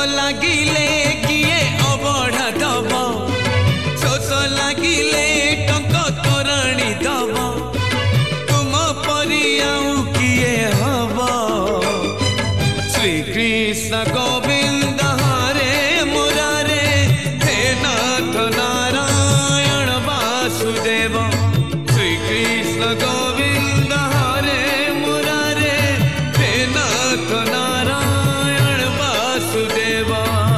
लागिले किए अबढ़ा दब शोष लागिले टंक तोरणी दब तुम परी आउ किए हब श्रीकृष्ण गोविंद हरे मुरारे हे नाथ नारायण वासुदेव श्रीकृष्ण गोविंद हरे मुरारे हे नाथ नारायण वासुदेव।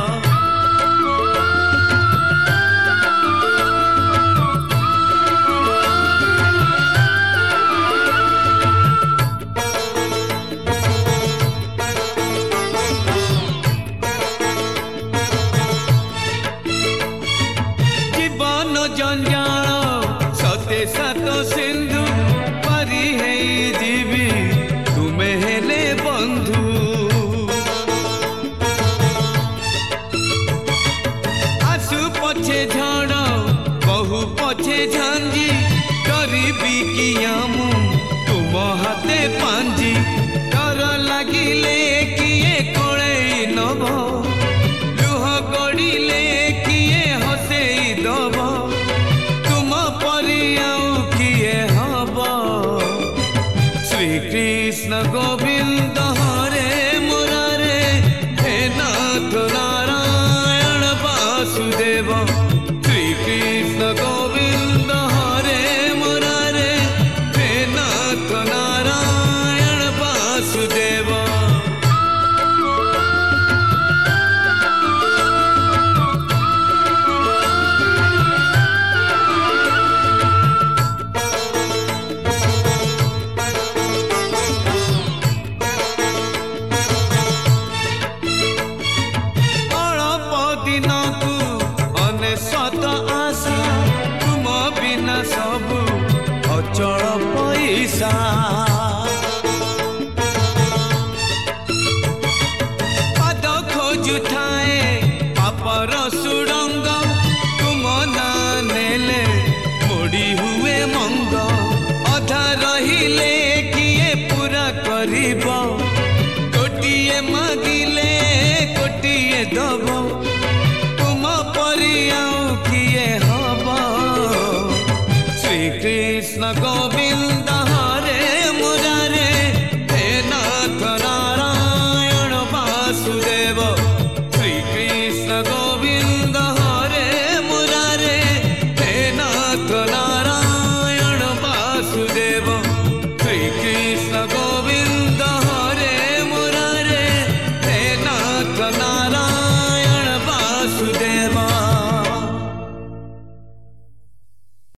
जीवन जंजाल सते सात सिंधु पारी है जीवी तुमे हेले बंधु आसु पछे झड़ बहु पछे झांझी गरीबी किया मु तुम हाथे पांजी डर लागिले किए कोड़े नभ लुह गड़िले किए हसेई दब तुम परी आउ किए हब श्रीकृष्ण गोविंद हरे मुरारे हे नाथ नारायण वासुदेव श्रीकृष्ण गोविंद हरे मुरारे हे नाथ नारायण वासुदेव। अल्प दिन को अनेशत आशा तुम बिना सब अचल पैसा पाद खोजु थाए पापर सुरंग तुम ना नेले मोड़ी हुए मंग अधा रहिले किए पूरा करिब गोटिए मागिले गोटिए दब तुम परी आउ किए हब श्रीकृष्ण गोविंद